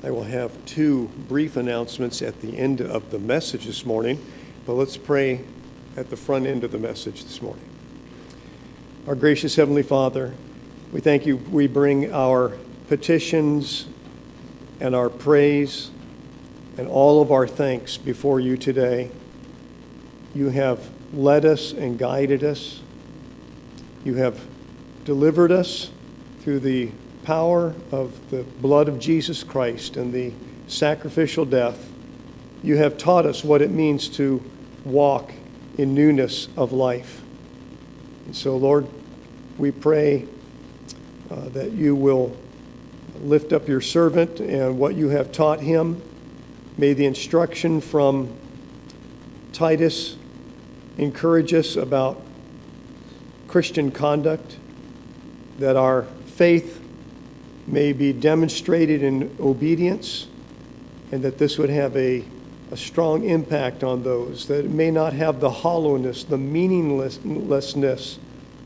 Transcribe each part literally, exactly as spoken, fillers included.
I will have two brief announcements at the end of the message this morning, but let's pray at the front end of the message this morning. Our gracious Heavenly Father, we thank you. We bring our petitions and our praise and all of our thanks before you today. You have led us and guided us. You have delivered us through the power of the blood of Jesus Christ and the sacrificial death. You have taught us what it means to walk in newness of life. And so, Lord, we pray uh, that you will lift up your servant and what you have taught him. May the instruction from Titus encourage us about Christian conduct, that our faith may be demonstrated in obedience, and that this would have a, a strong impact on those, that it may not have the hollowness, the meaninglessness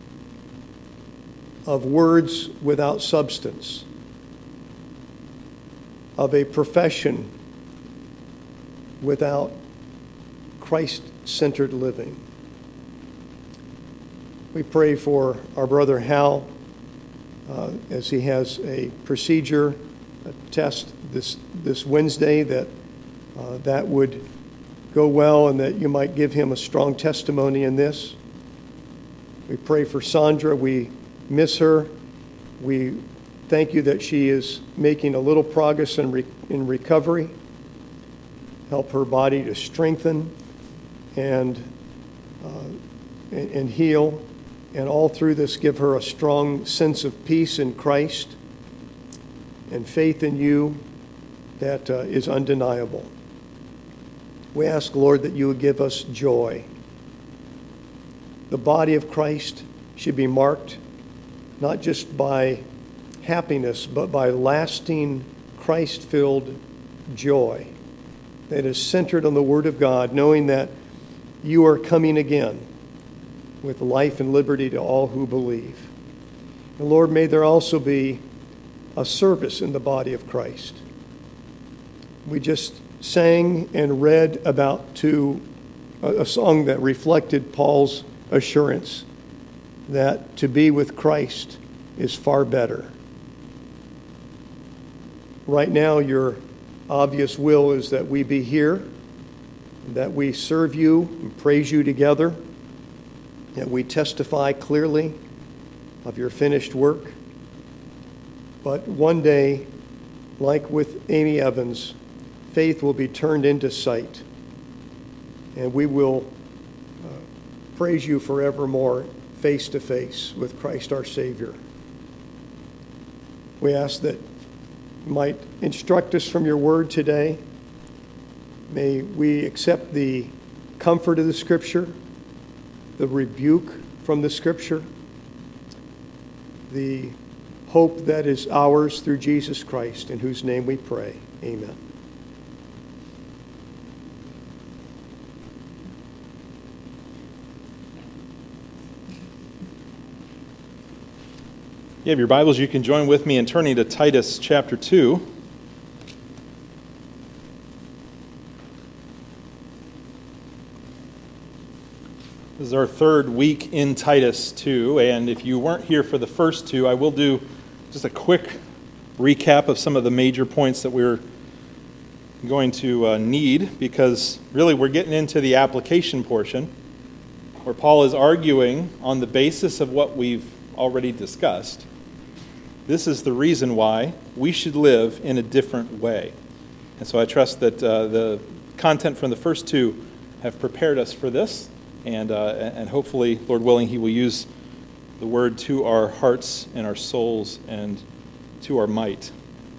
of words without substance, of a profession without Christ-centered living. We pray for our brother Hal uh, as he has a procedure, a test this this Wednesday, that uh, that would go well and that you might give him a strong testimony in this. We pray for Sandra. We miss her. We thank you that she is making a little progress in, re- in recovery. Help her body to strengthen and, uh, and, and heal. And all through this, give her a strong sense of peace in Christ and faith in you that uh, is undeniable. We ask, Lord, that you would give us joy. The body of Christ should be marked not just by happiness, but by lasting Christ-filled joy that is centered on the Word of God, knowing that you are coming again with life and liberty to all who believe. And Lord, may there also be a service in the body of Christ. We just sang and read about to a, a song that reflected Paul's assurance that to be with Christ is far better. Right now, your obvious will is that we be here, that we serve you and praise you together, that we testify clearly of your finished work. But one day, like with Amy Evans, faith will be turned into sight, and we will uh, praise you forevermore, face to face with Christ our Savior. We ask that you might instruct us from your word today. May we accept the comfort of the Scripture, the rebuke from the Scripture, the hope that is ours through Jesus Christ, in whose name we pray. Amen. You have your Bibles, you can join with me in turning to Titus chapter two. This is our third week in Titus two, and if you weren't here for the first two, I will do just a quick recap of some of the major points that we're going to uh, need, because really we're getting into the application portion where Paul is arguing on the basis of what we've already discussed. This is the reason why we should live in a different way. And so I trust that uh, the content from the first two have prepared us for this, and uh, and hopefully, Lord willing, he will use the word to our hearts and our souls and to our might.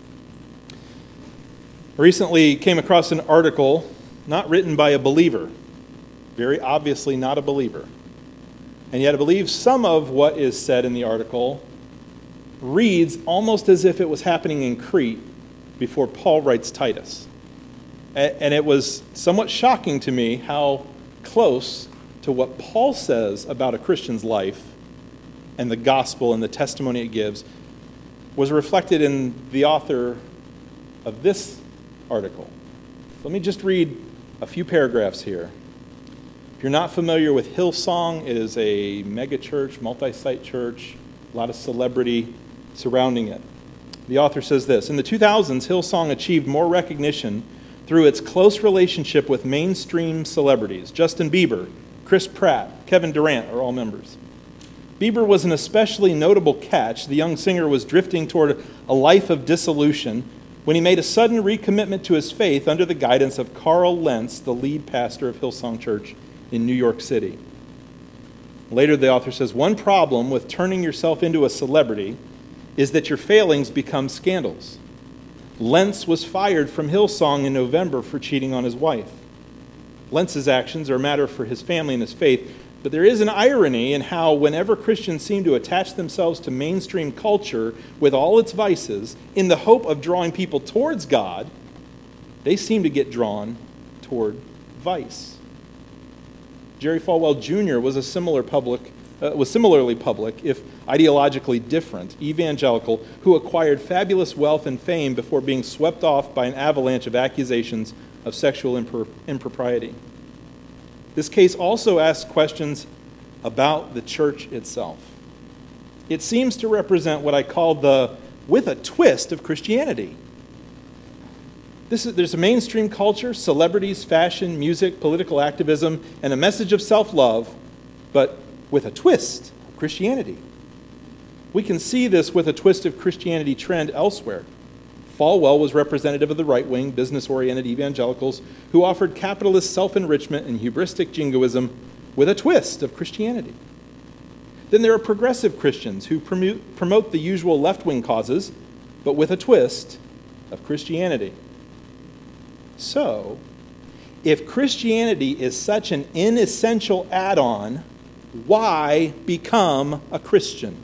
I recently came across an article not written by a believer, very obviously not a believer. And yet I believe some of what is said in the article reads almost as if it was happening in Crete before Paul writes Titus. And it was somewhat shocking to me how close to what Paul says about a Christian's life and the gospel and the testimony it gives was reflected in the author of this article. Let me just read a few paragraphs here. If you're not familiar with Hillsong, it is a mega-church, multi-site church, a lot of celebrity surrounding it. The author says this: in the two thousands, Hillsong achieved more recognition through its close relationship with mainstream celebrities. Justin Bieber, Chris Pratt, Kevin Durant are all members. Bieber was an especially notable catch. The young singer was drifting toward a life of dissolution when he made a sudden recommitment to his faith under the guidance of Carl Lentz, the lead pastor of Hillsong Church in New York City. Later, the author says, one problem with turning yourself into a celebrity is that your failings become scandals. Lentz was fired from Hillsong in November for cheating on his wife. Lentz's actions are a matter for his family and his faith, but there is an irony in how whenever Christians seem to attach themselves to mainstream culture with all its vices in the hope of drawing people towards God, they seem to get drawn toward vice. Jerry Falwell Junior was a similar public, uh, was similarly public, if ideologically different, evangelical who acquired fabulous wealth and fame before being swept off by an avalanche of accusations of sexual impro- impropriety. This case also asks questions about the church itself. It seems to represent what I call the with a twist of Christianity. This is, there's a mainstream culture, celebrities, fashion, music, political activism, and a message of self-love, but with a twist of Christianity. We can see this with a twist of Christianity trend elsewhere. Falwell was representative of the right-wing, business-oriented evangelicals who offered capitalist self-enrichment and hubristic jingoism with a twist of Christianity. Then there are progressive Christians who promote, promote the usual left-wing causes, but with a twist of Christianity. So, if Christianity is such an inessential add-on, why become a Christian?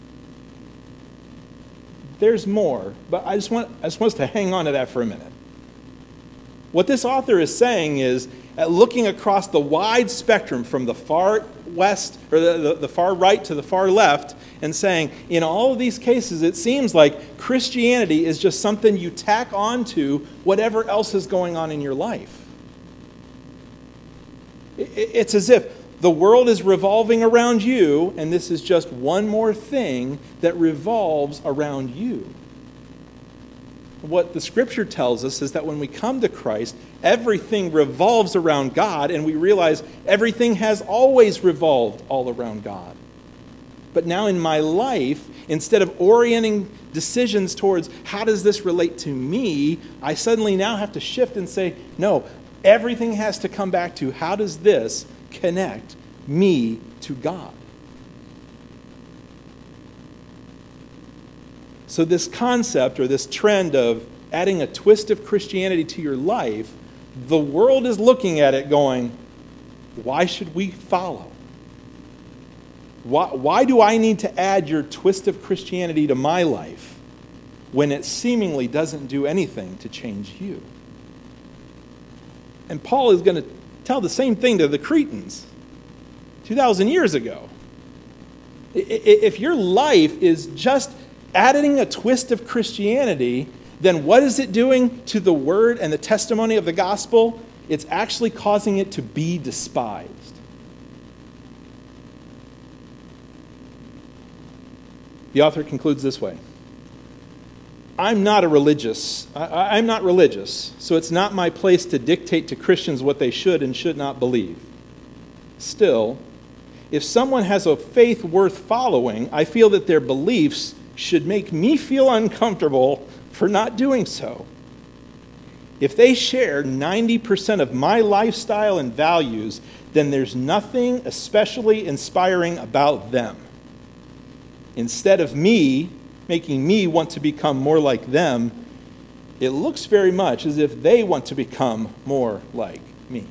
There's more, but I just want I just want us to hang on to that for a minute. What this author is saying is, at looking across the wide spectrum from the far west, or the, the, the far right to the far left, and saying, in all of these cases, it seems like Christianity is just something you tack on to whatever else is going on in your life. It, it's as if the world is revolving around you, and this is just one more thing that revolves around you. What the Scripture tells us is that when we come to Christ, everything revolves around God, and we realize everything has always revolved all around God. But now in my life, instead of orienting decisions towards how does this relate to me, I suddenly now have to shift and say, no, everything has to come back to how does this connect me to God? So this concept or this trend of adding a twist of Christianity to your life, the world is looking at it going, why should we follow? Why, why do I need to add your twist of Christianity to my life when it seemingly doesn't do anything to change you? And Paul is going to tell the same thing to the Cretans two thousand years ago. If your life is just adding a twist of Christianity, then what is it doing to the word and the testimony of the gospel? It's actually causing it to be despised. The author concludes this way. I'm not a religious, I, I'm not religious, so it's not my place to dictate to Christians what they should and should not believe. Still, if someone has a faith worth following, I feel that their beliefs should make me feel uncomfortable for not doing so. If they share ninety percent of my lifestyle and values, then there's nothing especially inspiring about them. Instead of me making me want to become more like them, it looks very much as if they want to become more like me.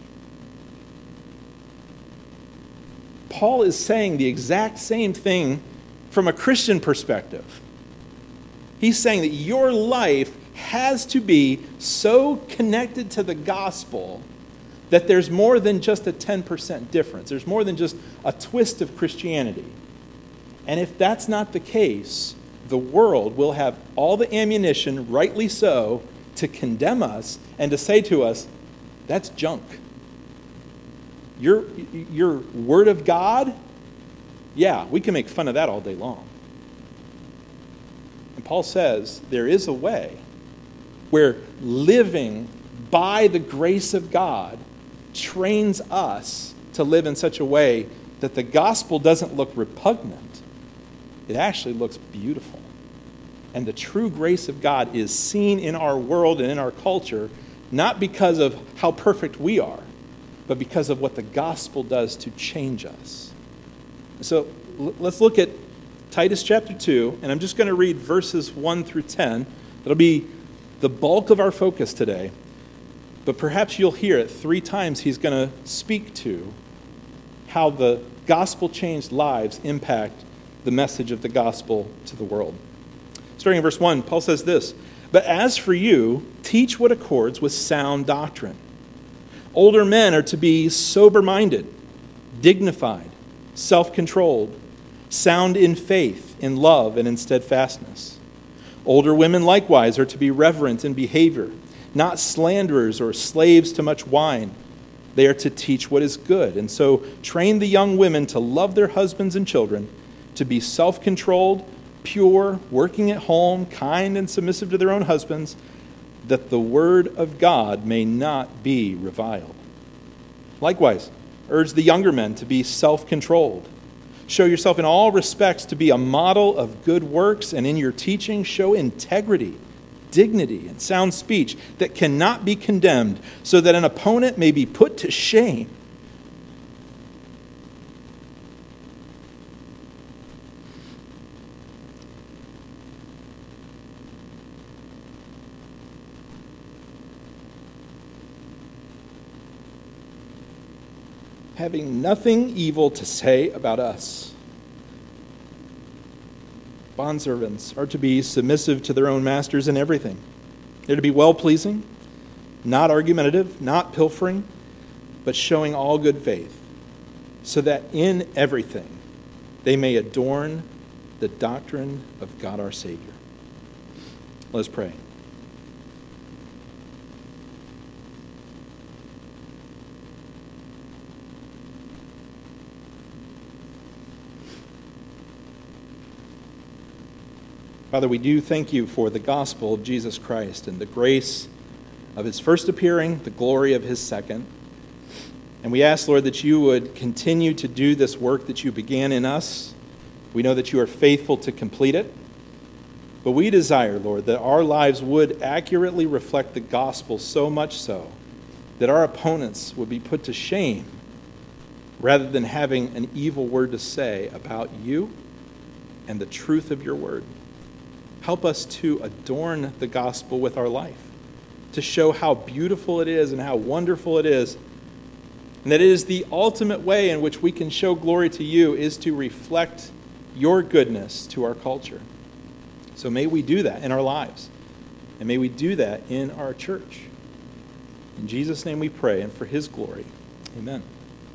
Paul is saying the exact same thing from a Christian perspective. He's saying that your life has to be so connected to the gospel that there's more than just a ten percent difference. There's more than just a twist of Christianity. And if that's not the case, the world will have all the ammunition, rightly so, to condemn us and to say to us, that's junk. Your, your word of God, yeah, we can make fun of that all day long. And Paul says there is a way where living by the grace of God trains us to live in such a way that the gospel doesn't look repugnant. It actually looks beautiful. And the true grace of God is seen in our world and in our culture, not because of how perfect we are, but because of what the gospel does to change us. So l- let's look at Titus chapter two, and I'm just going to read verses one through ten. That'll be the bulk of our focus today. But perhaps you'll hear it three times he's going to speak to how the gospel-changed lives impact the message of the gospel to the world. Starting in verse one, Paul says this, "But as for you, teach what accords with sound doctrine. Older men are to be sober-minded, dignified, self-controlled, sound in faith, in love, and in steadfastness. Older women likewise are to be reverent in behavior, not slanderers or slaves to much wine. They are to teach what is good, and so train the young women to love their husbands and children, to be self-controlled, pure, working at home, kind and submissive to their own husbands, that the word of God may not be reviled. Likewise, urge the younger men to be self-controlled. Show yourself in all respects to be a model of good works, and in your teaching show integrity, dignity, and sound speech that cannot be condemned, so that an opponent may be put to shame. Having nothing evil to say about us. Bondservants are to be submissive to their own masters in everything. They're to be well-pleasing, not argumentative, not pilfering, but showing all good faith, so that in everything they may adorn the doctrine of God our Savior." Let's pray. Father, we do thank you for the gospel of Jesus Christ and the grace of his first appearing, the glory of his second. And we ask, Lord, that you would continue to do this work that you began in us. We know that you are faithful to complete it. But we desire, Lord, that our lives would accurately reflect the gospel, so much so that our opponents would be put to shame rather than having an evil word to say about you and the truth of your word. Help us to adorn the gospel with our life, to show how beautiful it is and how wonderful it is, and that it is the ultimate way in which we can show glory to you is to reflect your goodness to our culture. So may we do that in our lives, and may we do that in our church. In Jesus' name we pray, and for his glory. Amen.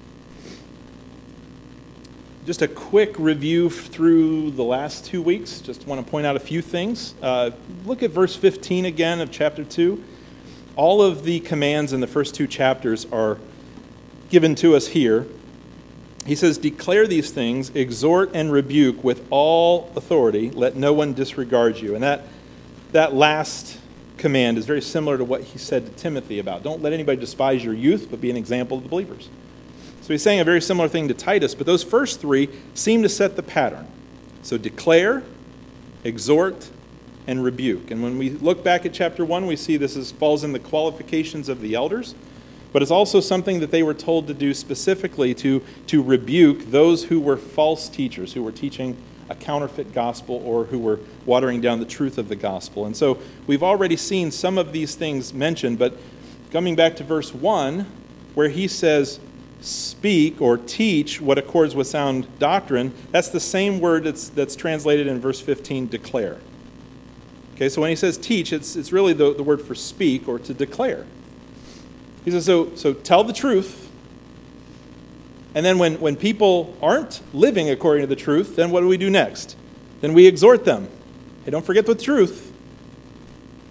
Just a quick review through the last two weeks. Just want to point out a few things. Uh, look at verse fifteen again of chapter two. All of the commands in the first two chapters are given to us here. He says, "Declare these things, exhort and rebuke with all authority. Let no one disregard you." And that, that last command is very similar to what he said to Timothy about, don't let anybody despise your youth, but be an example of the believers. So he's saying a very similar thing to Titus, but those first three seem to set the pattern. So declare, exhort, and rebuke. And when we look back at chapter one, we see this is, falls in the qualifications of the elders, but it's also something that they were told to do specifically to, to rebuke those who were false teachers, who were teaching a counterfeit gospel or who were watering down the truth of the gospel. And so we've already seen some of these things mentioned, but coming back to verse one, where he says, speak or teach what accords with sound doctrine, that's the same word that's, that's translated in verse fifteen, declare. Okay, so when he says teach, it's, it's really the, the word for speak or to declare. He says, so, so tell the truth, and then when, when people aren't living according to the truth, then what do we do next? Then we exhort them. Hey, don't forget the truth.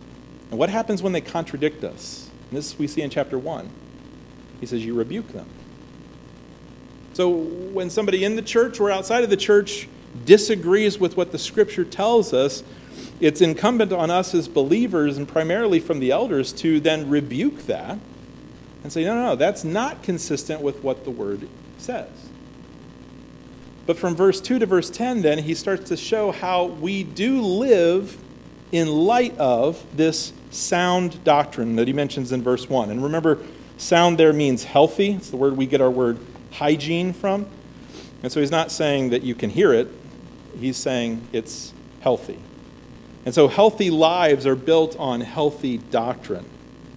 And what happens when they contradict us? And this we see in chapter one. He says, you rebuke them. So when somebody in the church or outside of the church disagrees with what the Scripture tells us, it's incumbent on us as believers, and primarily from the elders, to then rebuke that and say, no, no, no, that's not consistent with what the Word says. But from verse two to verse ten, then, he starts to show how we do live in light of this sound doctrine that he mentions in verse one. And remember, sound there means healthy. It's the word we get our word hygiene from. And so he's not saying that you can hear it. He's saying it's healthy. And so healthy lives are built on healthy doctrine.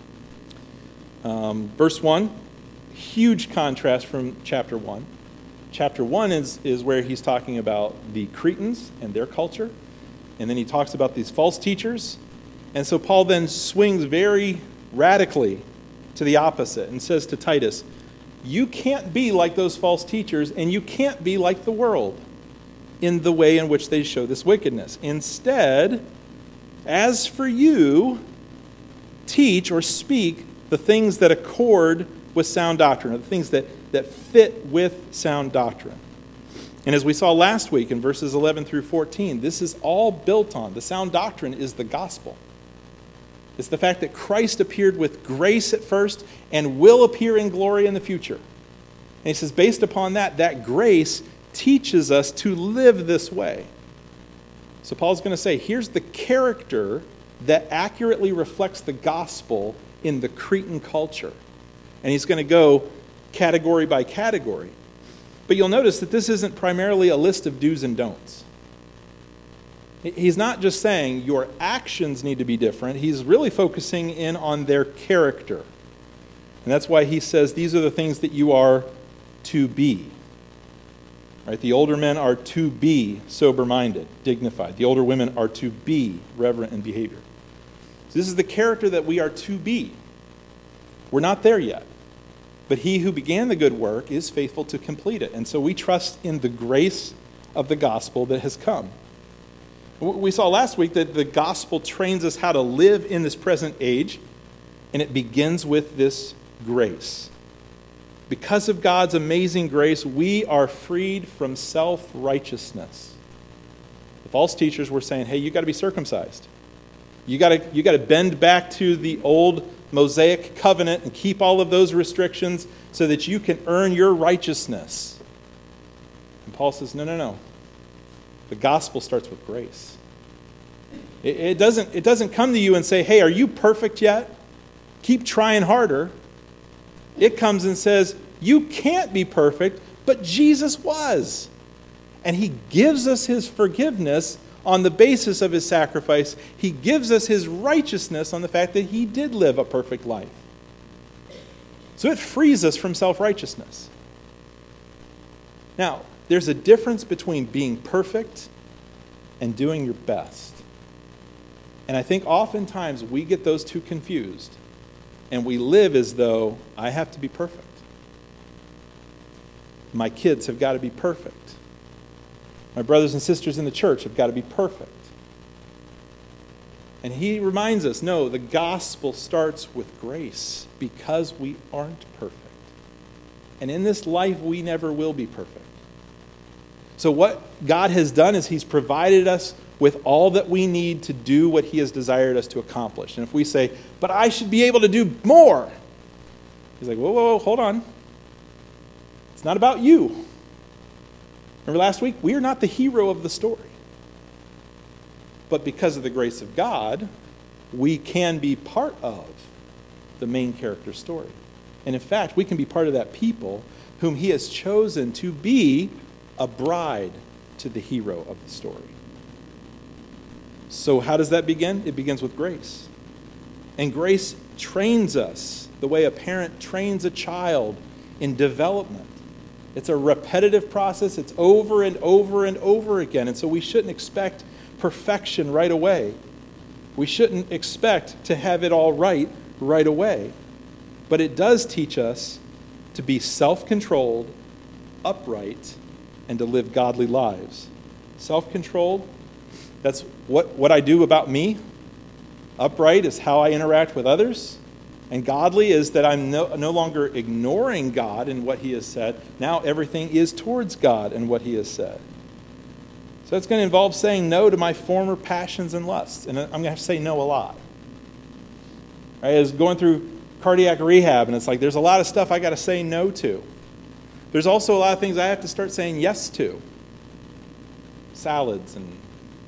Um, verse one, huge contrast from chapter one. Chapter one is, is where he's talking about the Cretans and their culture. And then he talks about these false teachers. And so Paul then swings very radically to the opposite and says to Titus, you can't be like those false teachers, and you can't be like the world in the way in which they show this wickedness. Instead, as for you, teach or speak the things that accord with sound doctrine, or the things that, that fit with sound doctrine. And as we saw last week in verses eleven through fourteen, this is all built on, the sound doctrine is the gospel. It's the fact that Christ appeared with grace at first and will appear in glory in the future. And he says, based upon that, that grace teaches us to live this way. So Paul's going to say, here's the character that accurately reflects the gospel in the Cretan culture. And he's going to go category by category. But you'll notice that this isn't primarily a list of do's and don'ts. He's not just saying your actions need to be different. He's really focusing in on their character. And that's why he says these are the things that you are to be. Right? The older men are to be sober-minded, dignified. The older women are to be reverent in behavior. So this is the character that we are to be. We're not there yet. But he who began the good work is faithful to complete it. And so we trust in the grace of the gospel that has come. We saw last week that the gospel trains us how to live in this present age, and it begins with this grace. Because of God's amazing grace, we are freed from self-righteousness. The false teachers were saying, hey, you got to be circumcised. You got to you got to bend back to the old Mosaic covenant and keep all of those restrictions so that you can earn your righteousness. And Paul says, no, no, no. The gospel starts with grace. It, it doesn't, it doesn't come to you and say, hey, are you perfect yet? Keep trying harder. It comes and says, you can't be perfect, but Jesus was. And he gives us his forgiveness on the basis of his sacrifice. He gives us his righteousness on the fact that he did live a perfect life. So it frees us from self-righteousness. Now, there's a difference between being perfect and doing your best. And I think oftentimes we get those two confused, and we live as though I have to be perfect. My kids have got to be perfect. My brothers and sisters in the church have got to be perfect. And he reminds us, no, the gospel starts with grace because we aren't perfect. And in this life, we never will be perfect. So what God has done is he's provided us with all that we need to do what he has desired us to accomplish. And if we say, but I should be able to do more, he's like, whoa, whoa, whoa, hold on. It's not about you. Remember last week? We are not the hero of the story. But because of the grace of God, we can be part of the main character story. And in fact, we can be part of that people whom he has chosen to be a bride to the hero of the story. So how does that begin? It begins with grace. And grace trains us the way a parent trains a child in development. It's a repetitive process. It's over and over and over again. And so we shouldn't expect perfection right away. We shouldn't expect to have it all right right away. But it does teach us to be self-controlled, upright, and to live godly lives. Self-controlled, that's what, what I do about me. Upright is how I interact with others. And godly is that I'm no, no longer ignoring God and what he has said. Now everything is towards God and what he has said. So it's going to involve saying no to my former passions and lusts. And I'm going to have to say no a lot. Right? I was going through cardiac rehab, and it's like there's a lot of stuff I got to say no to. There's also a lot of things I have to start saying yes to. Salads and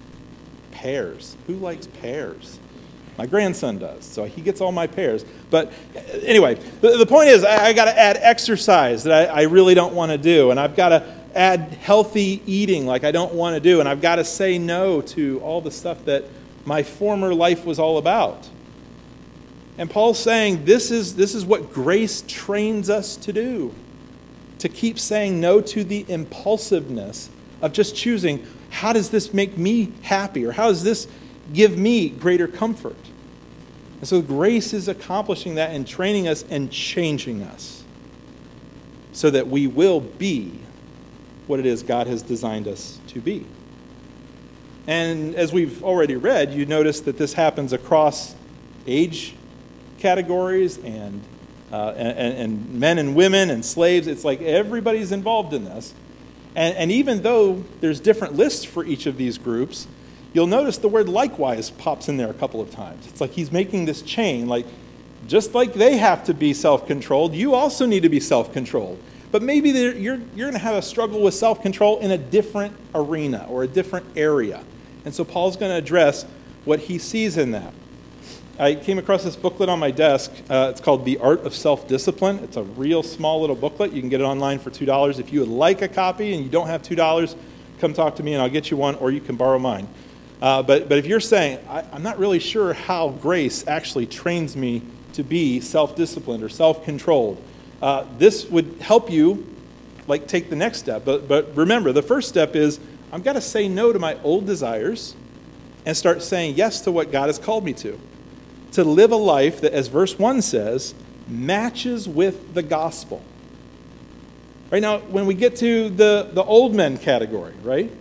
pears. Who likes pears? My grandson does, so he gets all my pears. But anyway, the, the point is I, I got to add exercise that I, I really don't want to do, and I've got to add healthy eating like I don't want to do, and I've got to say no to all the stuff that my former life was all about. And Paul's saying this is, this is what grace trains us to do, to keep saying no to the impulsiveness of just choosing, how does this make me happy, or how does this give me greater comfort? And so grace is accomplishing that and training us and changing us so that we will be what it is God has designed us to be. And as we've already read, you notice that this happens across age categories and, uh, and, and men and women and slaves. It's like everybody's involved in this. And, and even though there's different lists for each of these groups, you'll notice the word likewise pops in there a couple of times. It's like he's making this chain, like just like they have to be self-controlled, you also need to be self-controlled. But maybe you're, you're going to have a struggle with self-control in a different arena or a different area. And so Paul's going to address what he sees in that. I came across this booklet on my desk. Uh, it's called The Art of Self-Discipline. It's a real small little booklet. You can get it online for two dollars. If you would like a copy and you don't have two dollars, come talk to me and I'll get you one, or you can borrow mine. Uh, but, but if you're saying, I, I'm not really sure how grace actually trains me to be self-disciplined or self-controlled, uh, this would help you like take the next step. But, but remember, the first step is I've got to say no to my old desires and start saying yes to what God has called me to. To live a life that, as verse one says, matches with the gospel. Right now, when we get to the, the old men category, right?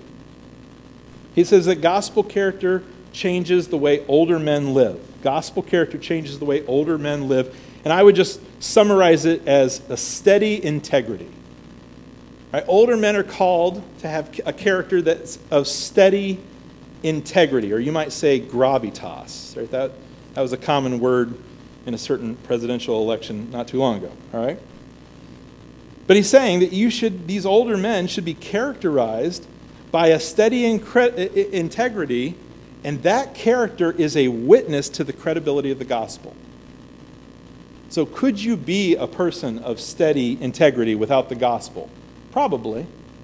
He says that gospel character changes the way older men live. Gospel character changes the way older men live. And I would just summarize it as a steady integrity. Right? Older men are called to have a character that's of steady integrity, or you might say gravitas. Right? That, that was a common word in a certain presidential election not too long ago. All right? But he's saying that you should; these older men should be characterized by a steady incre- integrity, and that character is a witness to the credibility of the gospel. So could you be a person of steady integrity without the gospel? Probably.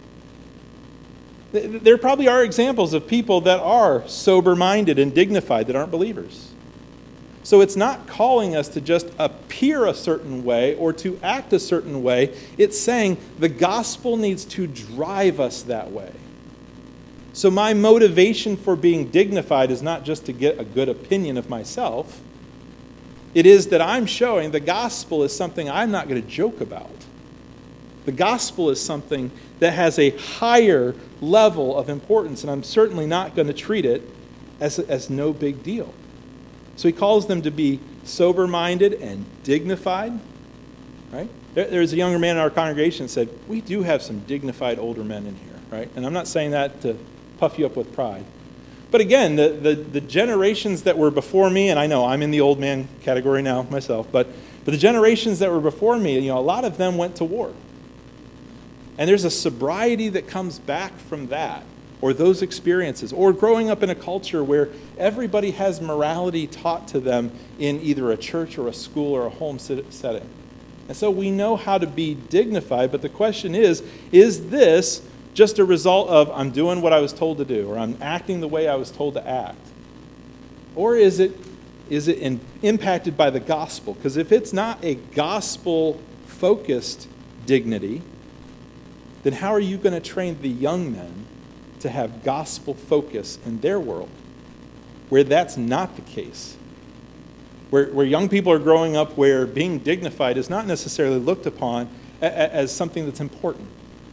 There probably are examples of people that are sober-minded and dignified that aren't believers. So it's not calling us to just appear a certain way or to act a certain way. It's saying the gospel needs to drive us that way. So my motivation for being dignified is not just to get a good opinion of myself. It is that I'm showing the gospel is something I'm not going to joke about. The gospel is something that has a higher level of importance, and I'm certainly not going to treat it as, as no big deal. So he calls them to be sober-minded and dignified. Right? There, there's a younger man in our congregation that said, we do have some dignified older men in here. Right? And I'm not saying that to puff you up with pride. But again, the, the, the generations that were before me, and I know I'm in the old man category now myself, but, but the generations that were before me, you know, a lot of them went to war. And there's a sobriety that comes back from that, or those experiences, or growing up in a culture where everybody has morality taught to them in either a church or a school or a home setting. And so we know how to be dignified, but the question is, is this just a result of I'm doing what I was told to do, or I'm acting the way I was told to act? Or is it is it in, impacted by the gospel? Because if it's not a gospel-focused dignity, then how are you going to train the young men to have gospel focus in their world, where that's not the case? Where, where young people are growing up where being dignified is not necessarily looked upon a, a, as something that's important.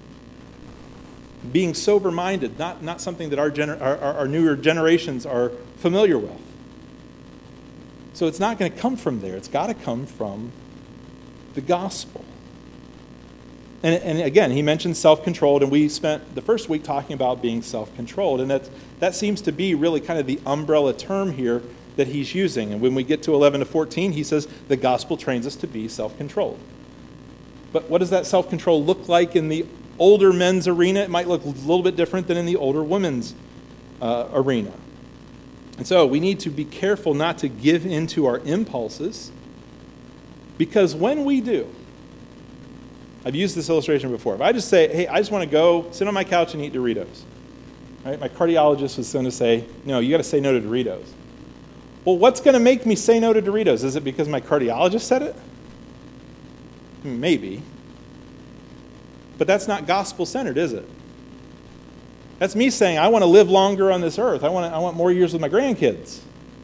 Being sober-minded, not, not something that our, gener- our, our, our newer generations are familiar with. So it's not going to come from there. It's got to come from the gospel. And, and again, he mentioned self-controlled, and we spent the first week talking about being self-controlled, and that, that seems to be really kind of the umbrella term here that he's using. And when we get to eleven to fourteen, he says the gospel trains us to be self-controlled. But what does that self-control look like in the older men's arena? It might look a little bit different than in the older women's uh, arena. And so we need to be careful not to give in to our impulses, because when we do, I've used this illustration before. If I just say, hey, I just want to go sit on my couch and eat Doritos, right? My cardiologist was going to say, no, you got to say no to Doritos. Well, what's going to make me say no to Doritos? Is it because my cardiologist said it? Maybe. But that's not gospel-centered, is it? That's me saying, I want to live longer on this earth. I want to, I want more years with my grandkids.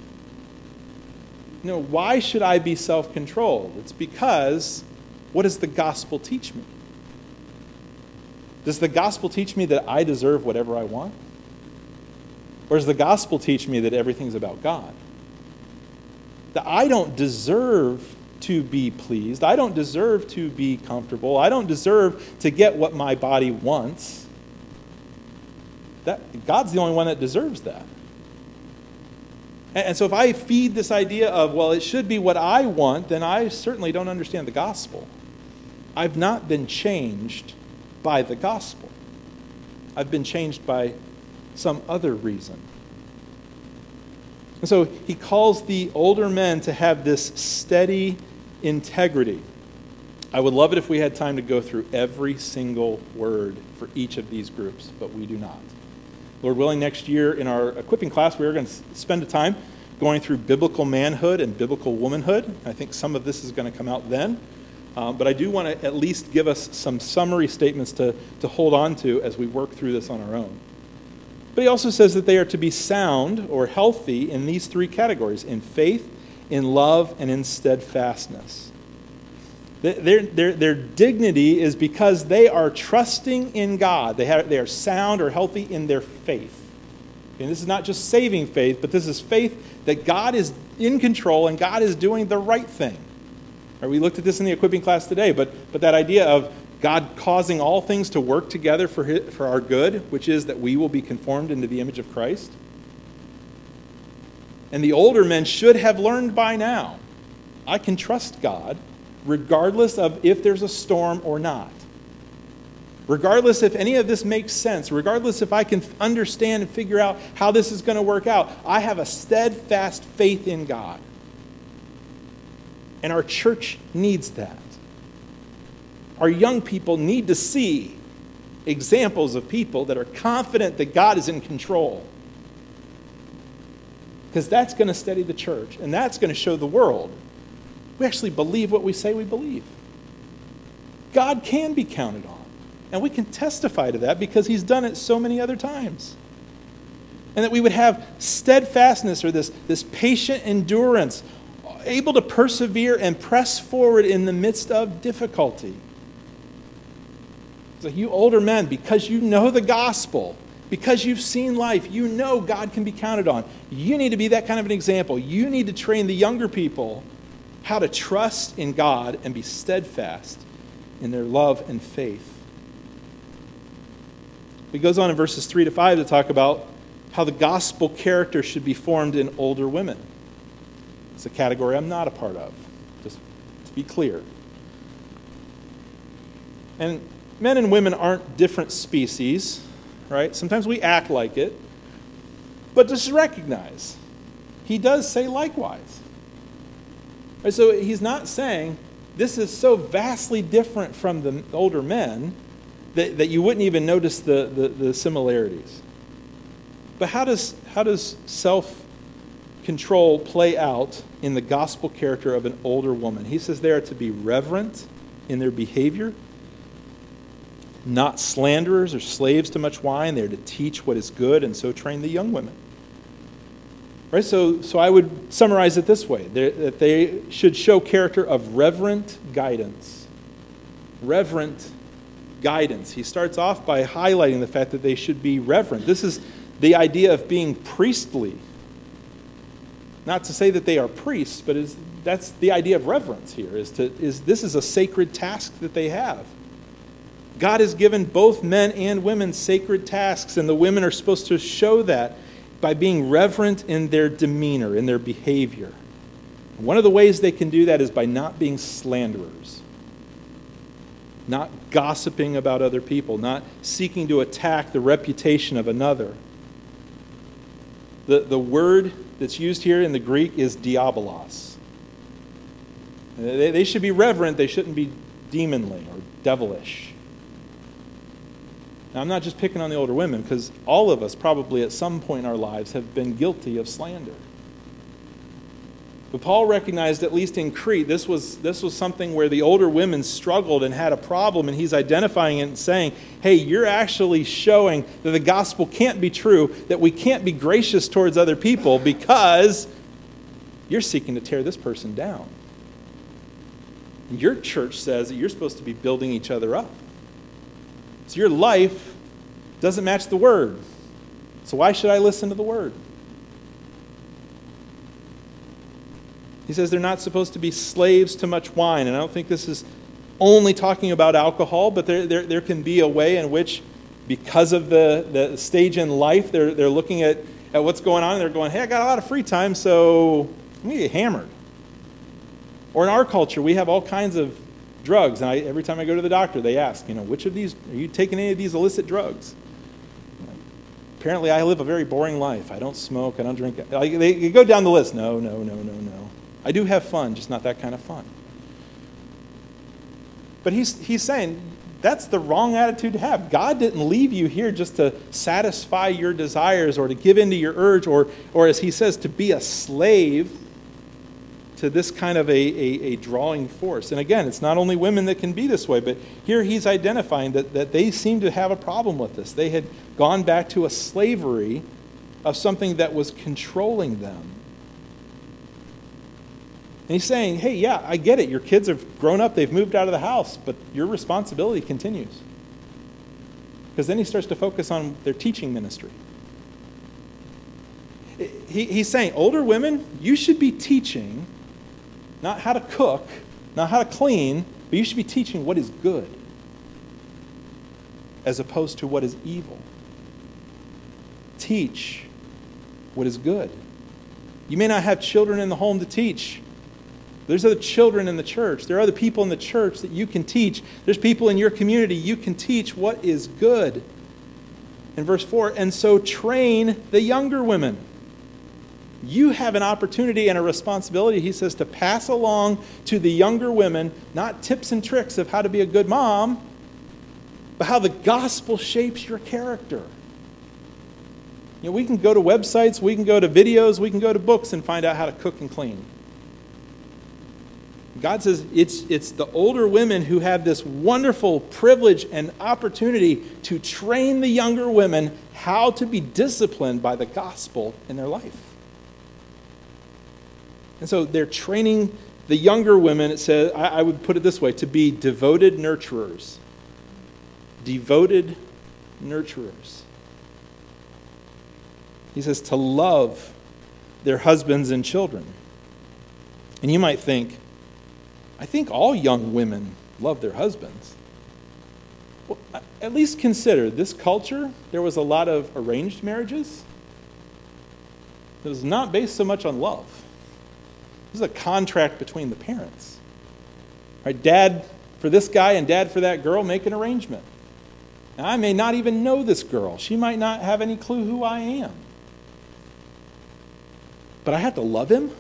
No, why should I be self-controlled? It's because, what does the gospel teach me? Does the gospel teach me that I deserve whatever I want? Or does the gospel teach me that everything's about God? That I don't deserve to be pleased. I don't deserve to be comfortable. I don't deserve to get what my body wants. That, God's the only one that deserves that. And, and so if I feed this idea of, well, it should be what I want, then I certainly don't understand the gospel. I've not been changed by the gospel. I've been changed by some other reason. And so he calls the older men to have this steady integrity. I would love it if we had time to go through every single word for each of these groups, but we do not. Lord willing, next year in our equipping class, we are going to spend a time going through biblical manhood and biblical womanhood. I think some of this is going to come out then. Um, but I do want to at least give us some summary statements to, to hold on to as we work through this on our own. But he also says that they are to be sound or healthy in these three categories: in faith, in love, and in steadfastness. Their, their, their dignity is because they are trusting in God. They, have, they are sound or healthy in their faith. And this is not just saving faith, but this is faith that God is in control and God is doing the right thing. Right, we looked at this in the equipping class today, but, but that idea of God causing all things to work together for, his, for our good, which is that we will be conformed into the image of Christ. And the older men should have learned by now, I can trust God regardless of if there's a storm or not. Regardless if any of this makes sense, regardless if I can understand and figure out how this is going to work out, I have a steadfast faith in God. And our church needs that. Our young people need to see examples of people that are confident that God is in control. Because that's going to steady the church, and that's going to show the world we actually believe what we say we believe. God can be counted on, and we can testify to that because he's done it so many other times. And that we would have steadfastness, or this, this patient endurance, able to persevere and press forward in the midst of difficulty. So you older men, because you know the gospel, because you've seen life, you know God can be counted on. You need to be that kind of an example. You need to train the younger people how to trust in God and be steadfast in their love and faith. He goes on in verses three to five to talk about how the gospel character should be formed in older women. It's a category I'm not a part of, just to be clear. And men and women aren't different species, right? Sometimes we act like it, but just recognize, he does say likewise. Right, so he's not saying this is so vastly different from the older men that, that you wouldn't even notice the, the, the similarities. But how does, how does self-control play out in the gospel character of an older woman? He says they are to be reverent in their behavior, not slanderers or slaves to much wine. They're to teach what is good and so train the young women. Right, so, so I would summarize it this way, that they should show character of reverent guidance. Reverent guidance. He starts off by highlighting the fact that they should be reverent. This is the idea of being priestly. Not to say that they are priests, but is, that's the idea of reverence here, is, to, is this is a sacred task that they have. God has given both men and women sacred tasks, and the women are supposed to show that by being reverent in their demeanor, in their behavior. One of the ways they can do that is by not being slanderers, not gossiping about other people, not seeking to attack the reputation of another. The, the word that's used here in the Greek is diabolos. They, they should be reverent, they shouldn't be demonly or devilish. Now, I'm not just picking on the older women, because all of us probably at some point in our lives have been guilty of slander. But Paul recognized, at least in Crete, this was, this was something where the older women struggled and had a problem, and he's identifying it and saying, hey, you're actually showing that the gospel can't be true, that we can't be gracious towards other people because you're seeking to tear this person down. And your church says that you're supposed to be building each other up. So your life doesn't match the word. So why should I listen to the word? He says they're not supposed to be slaves to much wine. And I don't think this is only talking about alcohol, but there, there, there can be a way in which, because of the, the stage in life, they're, they're looking at, at what's going on, and they're going, hey, I got a lot of free time, so I'm going to get hammered. Or in our culture, we have all kinds of drugs. And I, every time I go to the doctor, they ask, you know, which of these, are you taking any of these illicit drugs? Apparently, I live a very boring life. I don't smoke, I don't drink. Like, they, they go down the list. No, no, no, no, no. I do have fun, just not that kind of fun. But he's, he's saying that's the wrong attitude to have. God didn't leave you here just to satisfy your desires or to give in to your urge or, or as he says, to be a slave to this kind of a, a, a drawing force. And again, it's not only women that can be this way, but here he's identifying that, that they seem to have a problem with this. They had gone back to a slavery of something that was controlling them. And he's saying, hey, yeah, I get it. Your kids have grown up. They've moved out of the house. But your responsibility continues. Because then he starts to focus on their teaching ministry. He, he's saying, older women, you should be teaching not how to cook, not how to clean, but you should be teaching what is good as opposed to what is evil. Teach what is good. You may not have children in the home to teach. There's other children in the church. There are other people in the church that you can teach. There's people in your community you can teach what is good. In verse four, and so train the younger women. You have an opportunity and a responsibility, he says, to pass along to the younger women, not tips and tricks of how to be a good mom, but how the gospel shapes your character. You know, we can go to websites, we can go to videos, we can go to books and find out how to cook and clean. God says it's, it's the older women who have this wonderful privilege and opportunity to train the younger women how to be disciplined by the gospel in their life. And so they're training the younger women, it says, I, I would put it this way, to be devoted nurturers. Devoted nurturers. He says to love their husbands and children. And you might think, I think all young women love their husbands. Well, at least consider this culture, there was a lot of arranged marriages. It was not based so much on love. This is a contract between the parents. Right, dad for this guy and dad for that girl make an arrangement. Now, I may not even know this girl. She might not have any clue who I am. But I have to love him?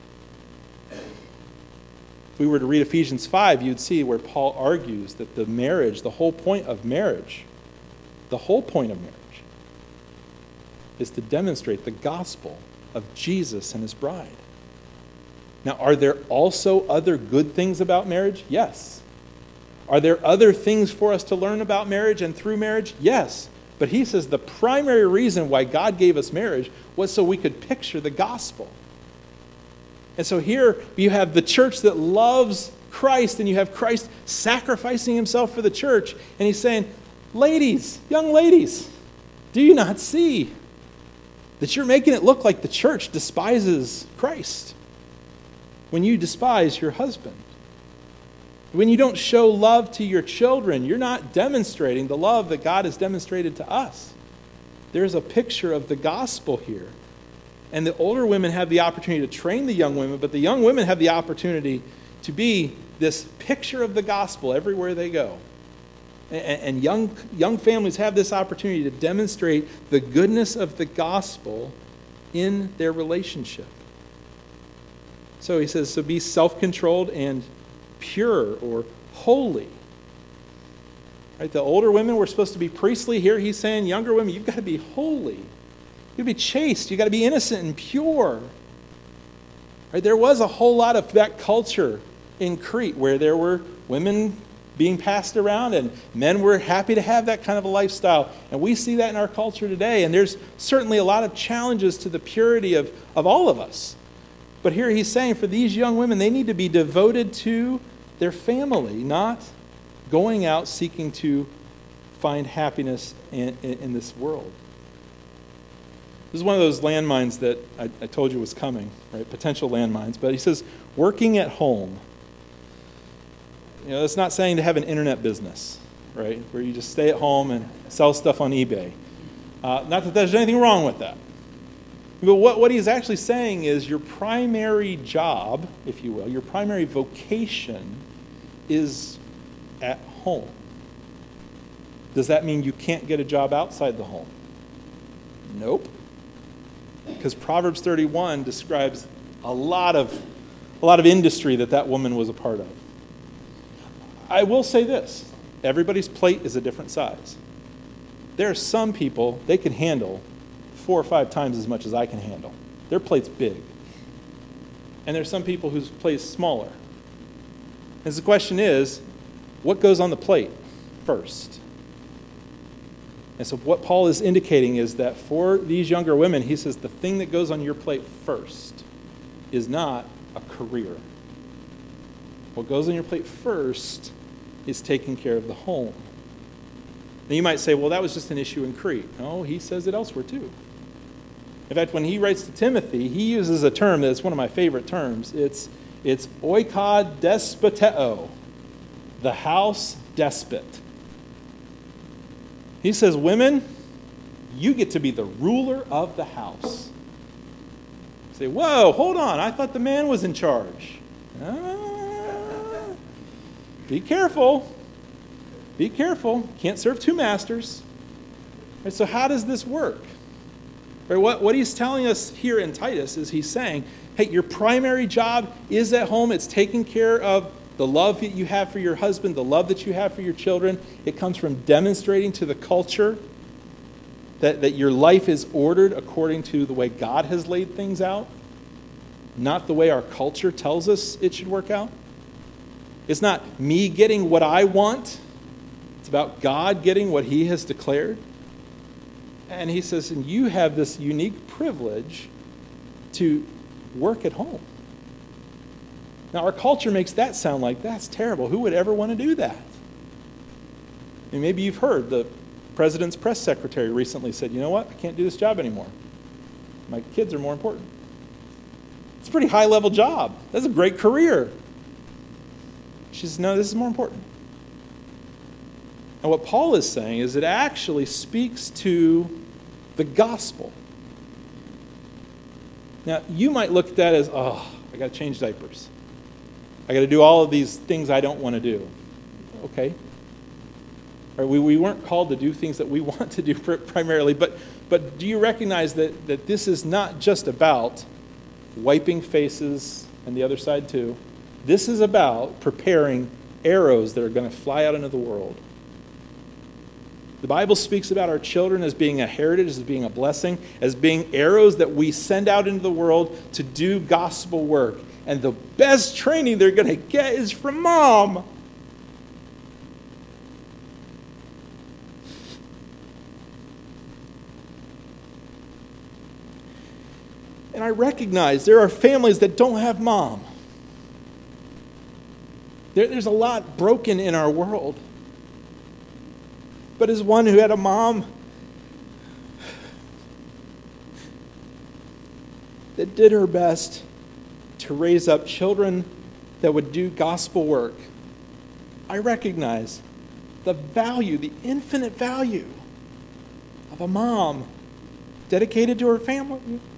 If we were to read Ephesians five, you'd see where Paul argues that the marriage, the whole point of marriage, the whole point of marriage is to demonstrate the gospel of Jesus and his bride. Now, are there also other good things about marriage? Yes. Are there other things for us to learn about marriage and through marriage? Yes. But he says the primary reason why God gave us marriage was so we could picture the gospel. And so here you have the church that loves Christ, and you have Christ sacrificing himself for the church. And he's saying, ladies, young ladies, do you not see that you're making it look like the church despises Christ when you despise your husband. When you don't show love to your children, you're not demonstrating the love that God has demonstrated to us. There's a picture of the gospel here. And the older women have the opportunity to train the young women, but the young women have the opportunity to be this picture of the gospel everywhere they go. And young, young families have this opportunity to demonstrate the goodness of the gospel in their relationship. So he says, so be self-controlled and pure or holy. Right? The older women were supposed to be priestly. Here he's saying, younger women, you've got to be holy. You've got to be chaste. You've got to be innocent and pure. Right? There was a whole lot of that culture in Crete where there were women being passed around, and men were happy to have that kind of a lifestyle. And we see that in our culture today. And there's certainly a lot of challenges to the purity of, of all of us. But here he's saying for these young women, they need to be devoted to their family, not going out seeking to find happiness in, in, in this world. This is one of those landmines that I, I told you was coming, right? Potential landmines. But he says, working at home. You know, it's not saying to have an internet business, right, where you just stay at home and sell stuff on eBay. Uh, not that there's anything wrong with that. But what, what he's actually saying is your primary job, if you will, your primary vocation is at home. Does that mean you can't get a job outside the home? Nope. Because Proverbs thirty-one describes a lot of, a lot of industry that that woman was a part of. I will say this, everybody's plate is a different size. There are some people, they can handle four or five times as much as I can handle. Their plate's big. And there's some people whose plate's smaller. And the question is, what goes on the plate first? And so what Paul is indicating is that for these younger women, he says the thing that goes on your plate first is not a career. What goes on your plate first is taking care of the home. Now you might say, well, that was just an issue in Crete. No, he says it elsewhere too. In fact, when he writes to Timothy, he uses a term that's one of my favorite terms. It's, it's oikod despoteo, the house despot. He says, women, you get to be the ruler of the house. You say, whoa, hold on, I thought the man was in charge. Ah. Be careful. Be careful. Can't serve two masters. Right, so how does this work? Right, what, what he's telling us here in Titus is he's saying, hey, your primary job is at home. It's taking care of the love that you have for your husband, the love that you have for your children. It comes from demonstrating to the culture that, that your life is ordered according to the way God has laid things out, not the way our culture tells us it should work out. It's not me getting what I want. It's about God getting what he has declared. And he says, and you have this unique privilege to work at home. Now, our culture makes that sound like that's terrible. Who would ever want to do that? And maybe you've heard the president's press secretary recently said, you know what? I can't do this job anymore. My kids are more important. It's a pretty high-level job. That's a great career. She says, no, this is more important. And what Paul is saying is it actually speaks to the gospel. Now, you might look at that as, oh, I got to change diapers. I got to do all of these things I don't want to do. Okay. Or we, we weren't called to do things that we want to do primarily, but, but do you recognize that, that this is not just about wiping faces and the other side too? This is about preparing arrows that are going to fly out into the world. The Bible speaks about our children as being a heritage, as being a blessing, as being arrows that we send out into the world to do gospel work. And the best training they're going to get is from mom. And I recognize there are families that don't have mom. There, there's a lot broken in our world. But as one who had a mom that did her best to raise up children that would do gospel work, I recognize the value, the infinite value of a mom dedicated to her family.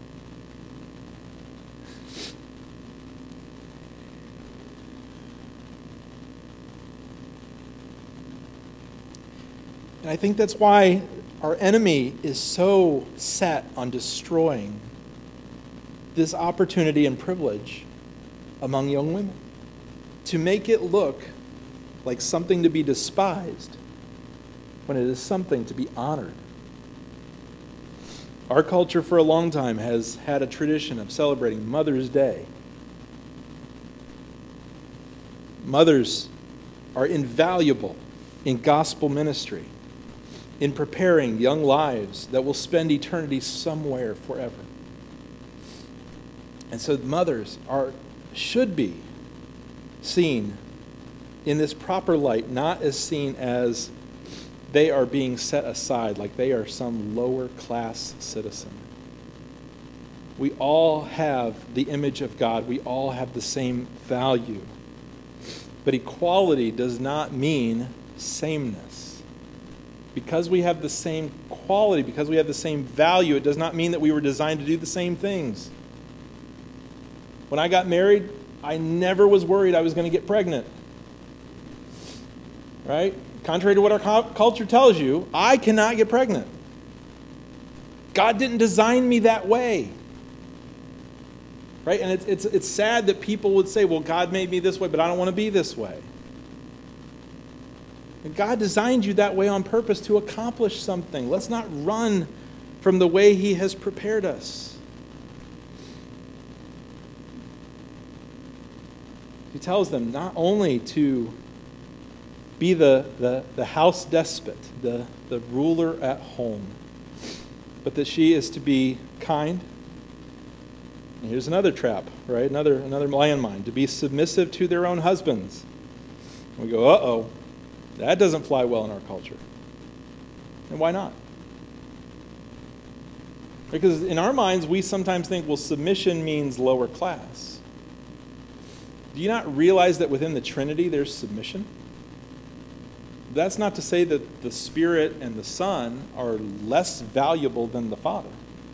And I think that's why our enemy is so set on destroying this opportunity and privilege among young women, to make it look like something to be despised when it is something to be honored. Our culture for a long time has had a tradition of celebrating Mother's Day. Mothers are invaluable in gospel ministry, in preparing young lives that will spend eternity somewhere forever. And so mothers are should be seen in this proper light, not as seen as they are being set aside, like they are some lower class citizen. We all have the image of God. We all have the same value. But equality does not mean sameness. Because we have the same quality, because we have the same value, it does not mean that we were designed to do the same things. When I got married, I never was worried I was going to get pregnant. Right? Contrary to what our culture tells you, I cannot get pregnant. God didn't design me that way. Right? And it's, it's, it's sad that people would say, well, God made me this way, but I don't want to be this way. And God designed you that way on purpose to accomplish something. Let's not run from the way He has prepared us. He tells them not only to be the, the, the house despot, the, the ruler at home, but that she is to be kind. And here's another trap, right? Another, another landmine, to be submissive to their own husbands. And we go, uh-oh, that doesn't fly well in our culture. And why not? Because in our minds, we sometimes think, well, submission means lower class. Do you not realize that within the Trinity there's submission? That's not to say that the Spirit and the Son are less valuable than the Father.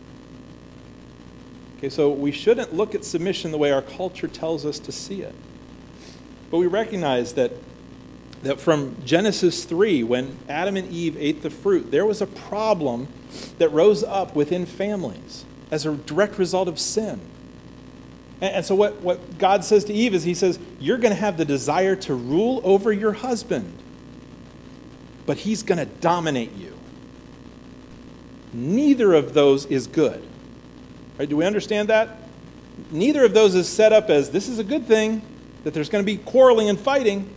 Okay, so we shouldn't look at submission the way our culture tells us to see it. But we recognize that, that from Genesis three, when Adam and Eve ate the fruit, there was a problem that rose up within families as a direct result of sin. And so what, what God says to Eve is, He says, you're going to have the desire to rule over your husband, but he's going to dominate you. Neither of those is good. Right? Do we understand that? Neither of those is set up as, this is a good thing, that there's going to be quarreling and fighting.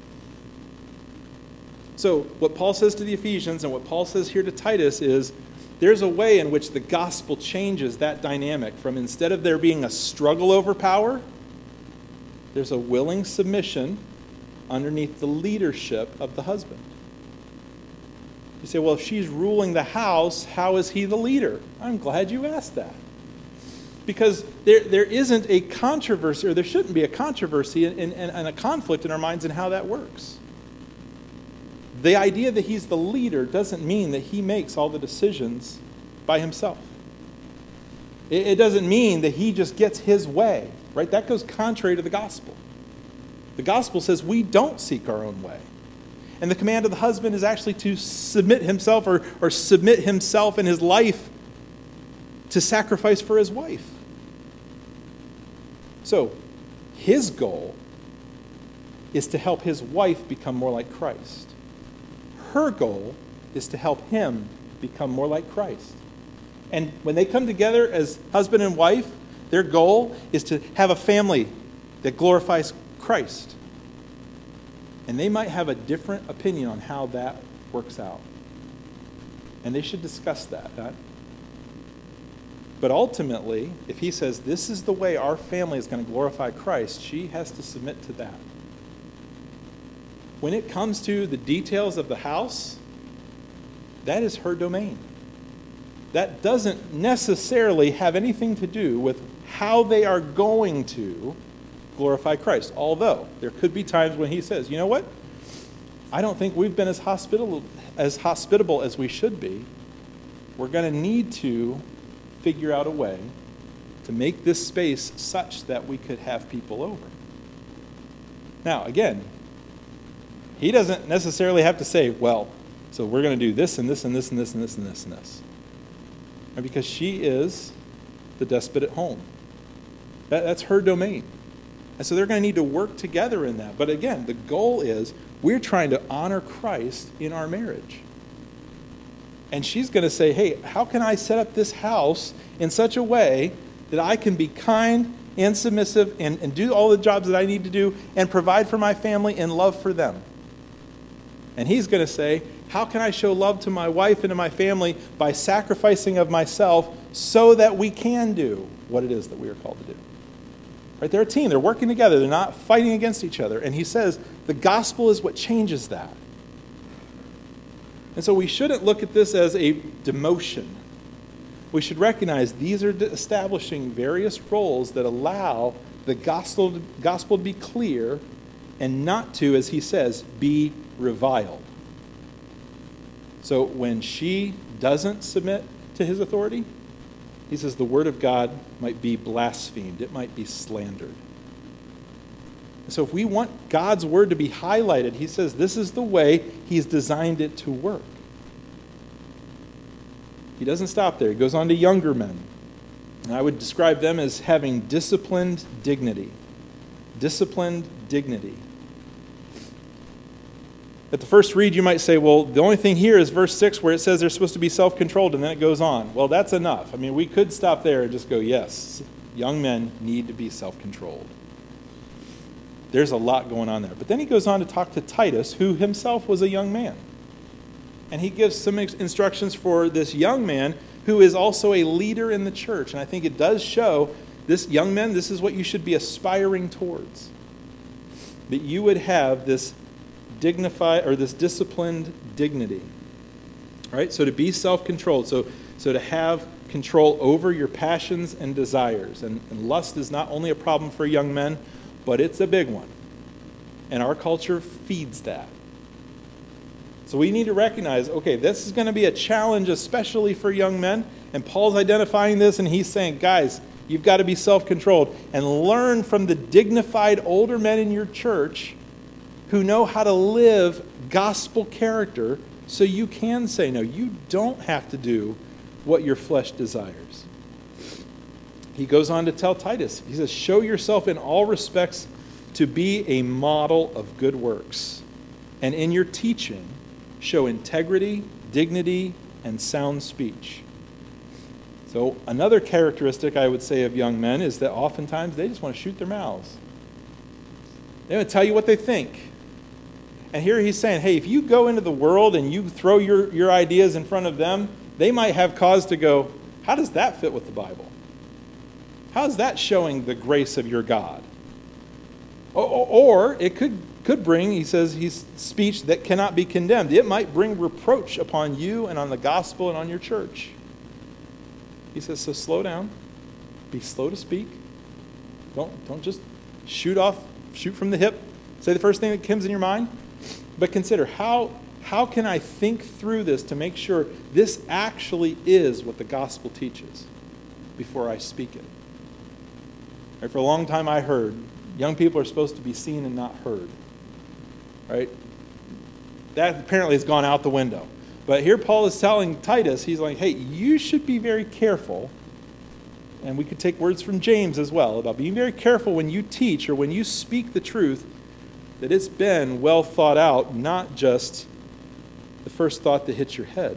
So what Paul says to the Ephesians and what Paul says here to Titus is, there's a way in which the gospel changes that dynamic from, instead of there being a struggle over power, there's a willing submission underneath the leadership of the husband. You say, well, if she's ruling the house, how is he the leader? I'm glad you asked that. Because there, there isn't a controversy, or there shouldn't be a controversy and, and, and a conflict in our minds in how that works. The idea that he's the leader doesn't mean that he makes all the decisions by himself. It, it doesn't mean that he just gets his way, right? That goes contrary to the gospel. The gospel says we don't seek our own way. And the command of the husband is actually to submit himself or, or submit himself and his life to sacrifice for his wife. So, his goal is to help his wife become more like Christ. Her goal is to help him become more like Christ. And when they come together as husband and wife, their goal is to have a family that glorifies Christ. And they might have a different opinion on how that works out. And they should discuss that. Right? But ultimately, if he says, this is the way our family is going to glorify Christ, she has to submit to that. When it comes to the details of the house, that is her domain. That doesn't necessarily have anything to do with how they are going to glorify Christ. Although there could be times when he says, you know what? I don't think we've been as hospitable as hospitable as we should be. We're going to need to figure out a way to make this space such that we could have people over. Now, again, he doesn't necessarily have to say, well, so we're going to do this and this and this and this and this and this and this. And because she is the despot at home. That, that's her domain. And so they're going to need to work together in that. But again, the goal is we're trying to honor Christ in our marriage. And she's going to say, hey, how can I set up this house in such a way that I can be kind and submissive and, and do all the jobs that I need to do and provide for my family and love for them? And he's going to say, how can I show love to my wife and to my family by sacrificing of myself so that we can do what it is that we are called to do? Right? They're a team. They're working together. They're not fighting against each other. And he says the gospel is what changes that. And so we shouldn't look at this as a demotion. We should recognize these are establishing various roles that allow the gospel, gospel to be clear and not to, as he says, be reviled. So when she doesn't submit to his authority, he says the word of God might be blasphemed. It might be slandered. So if we want God's word to be highlighted, he says this is the way he's designed it to work. He doesn't stop there. He goes on to younger men. And I would describe them as having disciplined dignity. Disciplined dignity. At the first read, you might say, well, the only thing here is verse six where it says they're supposed to be self-controlled, and then it goes on. Well, that's enough. I mean, we could stop there and just go, yes, young men need to be self-controlled. There's a lot going on there. But then he goes on to talk to Titus, who himself was a young man. And he gives some instructions for this young man who is also a leader in the church. And I think it does show this young man, this is what you should be aspiring towards. That you would have this dignified or this disciplined dignity. Right? So to be self-controlled. So, so to have control over your passions and desires. And, and lust is not only a problem for young men, but it's a big one. And our culture feeds that. So we need to recognize, okay, this is going to be a challenge, especially for young men. And Paul's identifying this, and he's saying, guys, you've got to be self-controlled and learn from the dignified older men in your church who know how to live gospel character so you can say no. You don't have to do what your flesh desires. He goes on to tell Titus, he says, show yourself in all respects to be a model of good works. And in your teaching, show integrity, dignity, and sound speech. So another characteristic I would say of young men is that oftentimes they just want to shoot their mouths. They want to tell you what they think. And here he's saying, hey, if you go into the world and you throw your, your ideas in front of them, they might have cause to go, how does that fit with the Bible? How is that showing the grace of your God? Or, or it could could bring, he says, he's speech that cannot be condemned. It might bring reproach upon you and on the gospel and on your church. He says, so slow down. Be slow to speak. Don't, don't just shoot off, shoot from the hip. Say the first thing that comes in your mind. But consider, how, how can I think through this to make sure this actually is what the gospel teaches before I speak it? Right, for a long time I heard, young people are supposed to be seen and not heard. Right? That apparently has gone out the window. But here Paul is telling Titus, he's like, hey, you should be very careful. And we could take words from James as well about being very careful when you teach or when you speak the truth, that it's been well thought out, not just the first thought that hits your head.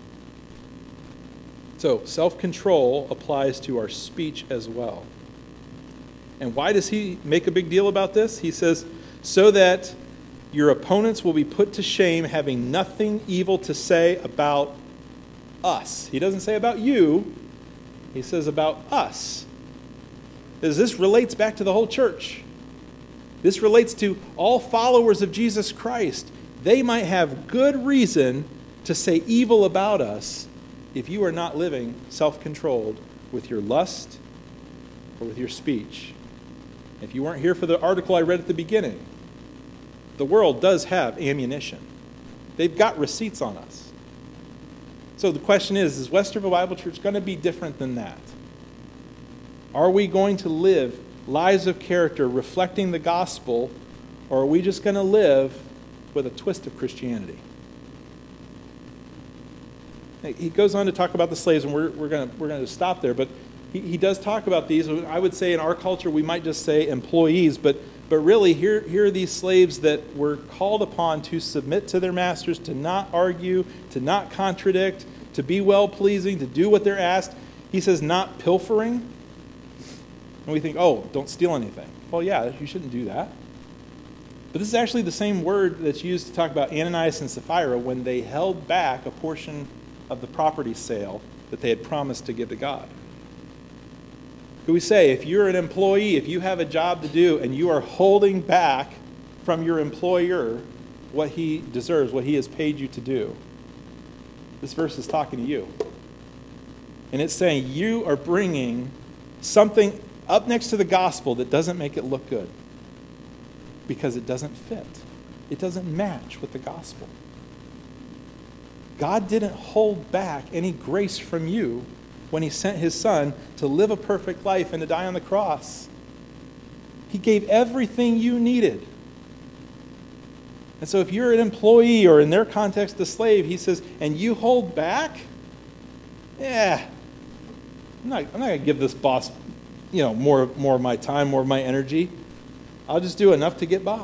So self-control applies to our speech as well. And why does he make a big deal about this? He says, so that your opponents will be put to shame, having nothing evil to say about us. He doesn't say about you. He says about us. Because this relates back to the whole church. This relates to all followers of Jesus Christ. They might have good reason to say evil about us if you are not living self-controlled with your lust or with your speech. If you weren't here for the article I read at the beginning, the world does have ammunition. They've got receipts on us. So the question is, is Westerville Bible Church going to be different than that? Are we going to live lives of character reflecting the gospel, or are we just going to live with a twist of Christianity? He goes on to talk about the slaves, and we're, we're going we're going to stop there, but he, he does talk about these. I would say in our culture we might just say employees, but But really, here, here are these slaves that were called upon to submit to their masters, to not argue, to not contradict, to be well-pleasing, to do what they're asked. He says not pilfering. And we think, oh, don't steal anything. Well, yeah, you shouldn't do that. But this is actually the same word that's used to talk about Ananias and Sapphira when they held back a portion of the property sale that they had promised to give to God. Could we say, if you're an employee, if you have a job to do, and you are holding back from your employer what he deserves, what he has paid you to do, this verse is talking to you. And it's saying you are bringing something up next to the gospel that doesn't make it look good because it doesn't fit. It doesn't match with the gospel. God didn't hold back any grace from you when he sent his son to live a perfect life and to die on the cross. He gave everything you needed. And so if you're an employee, or in their context a slave, he says, and you hold back, yeah, I'm not, I'm not going to give this boss, you know, more, more of my time, more of my energy. I'll just do enough to get by.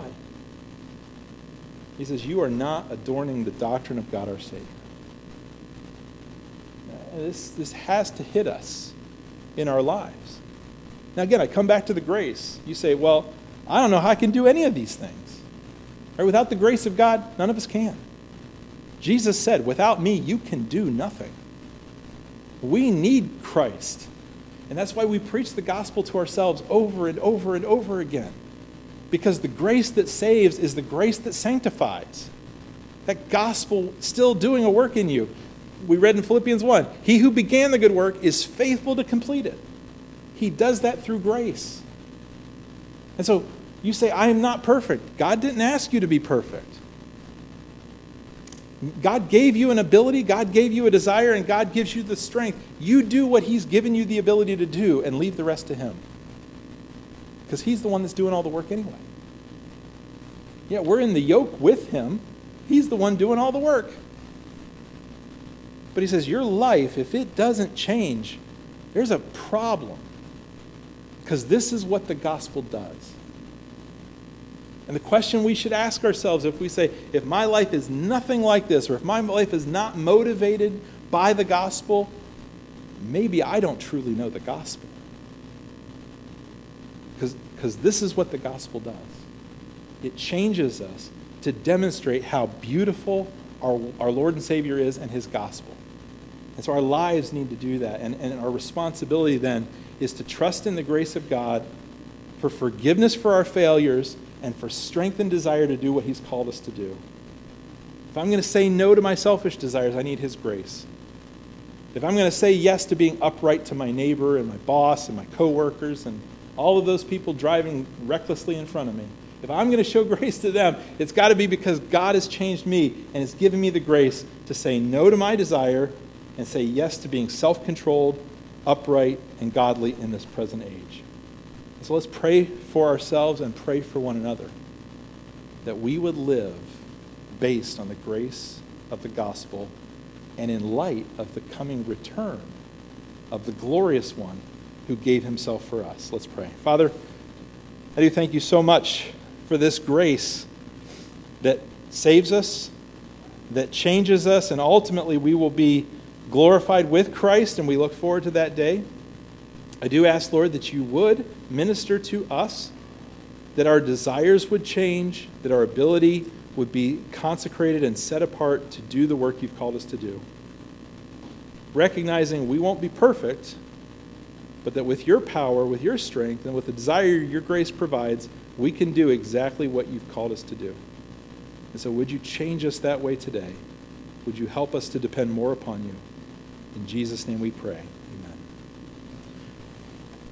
He says, you are not adorning the doctrine of God our Savior. This, this has to hit us in our lives. Now again, I come back to the grace. You say, well, I don't know how I can do any of these things. Right? Without the grace of God, none of us can. Jesus said, without me, you can do nothing. We need Christ. And that's why we preach the gospel to ourselves over and over and over again. Because the grace that saves is the grace that sanctifies. That gospel still doing a work in you. We read in Philippians one, he who began the good work is faithful to complete it. He does that through grace. And so you say, I am not perfect. God didn't ask you to be perfect. God gave you an ability, God gave you a desire, and God gives you the strength. You do what he's given you the ability to do and leave the rest to him. Because he's the one that's doing all the work anyway. Yeah, we're in the yoke with him. He's the one doing all the work. But he says, your life, if it doesn't change, there's a problem. Because this is what the gospel does. And the question we should ask ourselves, if we say, if my life is nothing like this, or if my life is not motivated by the gospel, maybe I don't truly know the gospel. Because because this is what the gospel does. It changes us to demonstrate how beautiful our, our Lord and Savior is and his gospel. And so our lives need to do that. And, and our responsibility then is to trust in the grace of God for forgiveness for our failures and for strength and desire to do what he's called us to do. If I'm going to say no to my selfish desires, I need his grace. If I'm going to say yes to being upright to my neighbor and my boss and my coworkers and all of those people driving recklessly in front of me, if I'm going to show grace to them, it's got to be because God has changed me and has given me the grace to say no to my desire and say yes to being self-controlled, upright, and godly in this present age. So let's pray for ourselves and pray for one another, that we would live based on the grace of the gospel and in light of the coming return of the glorious one who gave himself for us. Let's pray. Father, I do thank you so much for this grace that saves us, that changes us, and ultimately we will be glorified with Christ, and we look forward to that day. I do ask, Lord, that you would minister to us, that our desires would change, that our ability would be consecrated and set apart to do the work you've called us to do. Recognizing we won't be perfect, but that with your power, with your strength, and with the desire your grace provides, we can do exactly what you've called us to do. And so would you change us that way today? Would you help us to depend more upon you? In Jesus' name we pray.